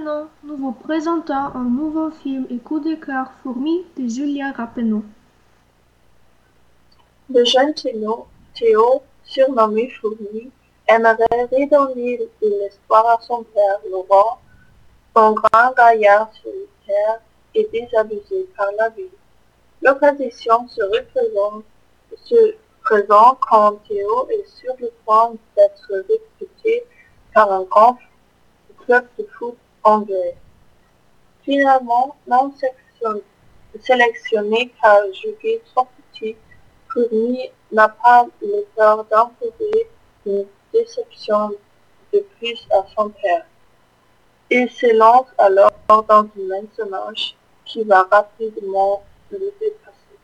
maintenant, nous vous présentons un nouveau film et coup de cœur Fourmi de Julia Rappeneau. Le jeune Théo, surnommé Fourmi, aimerait redonner l'espoir à son père, Laurent, un grand gaillard solitaire et désabusé par la vie. L'occasion se présente quand Théo est sur le point d'être recruté par un grand club de foot anglais. Finalement, non sélectionné car jugé trop petit, Fourmi n'a pas le peur d'imposer une déception de plus à son père. Il se lance alors dans un mensonge qui va rapidement le dépasser.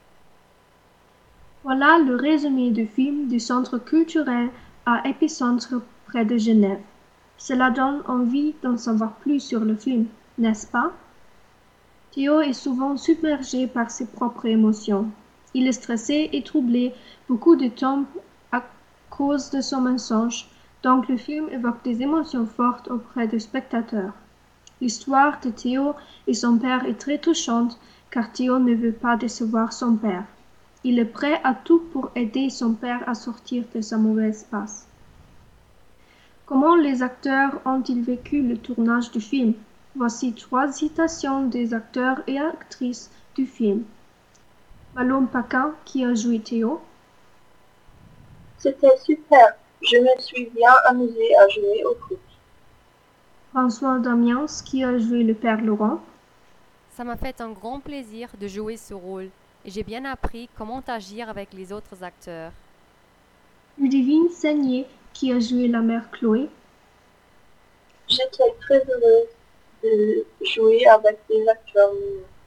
Voilà le résumé du film du Centre culturel à Épicentre près de Genève. Cela donne envie d'en savoir plus sur le film, n'est-ce pas? Théo est souvent submergé par ses propres émotions. Il est stressé et troublé beaucoup de temps à cause de son mensonge, donc le film évoque des émotions fortes auprès du spectateur. L'histoire de Théo et son père est très touchante car Théo ne veut pas décevoir son père. Il est prêt à tout pour aider son père à sortir de sa mauvaise passe. Comment les acteurs ont-ils vécu le tournage du film? Voici 3 citations des acteurs et actrices du film. Malone Paquin, qui a joué Théo. C'était super, je me suis bien amusée à jouer au foot. François Damiens, qui a joué le père Laurent. Ça m'a fait un grand plaisir de jouer ce rôle et j'ai bien appris comment agir avec les autres acteurs. Ludivine Seigné, qui a joué la mère Chloé. J'étais très heureuse de jouer avec des acteurs mignons.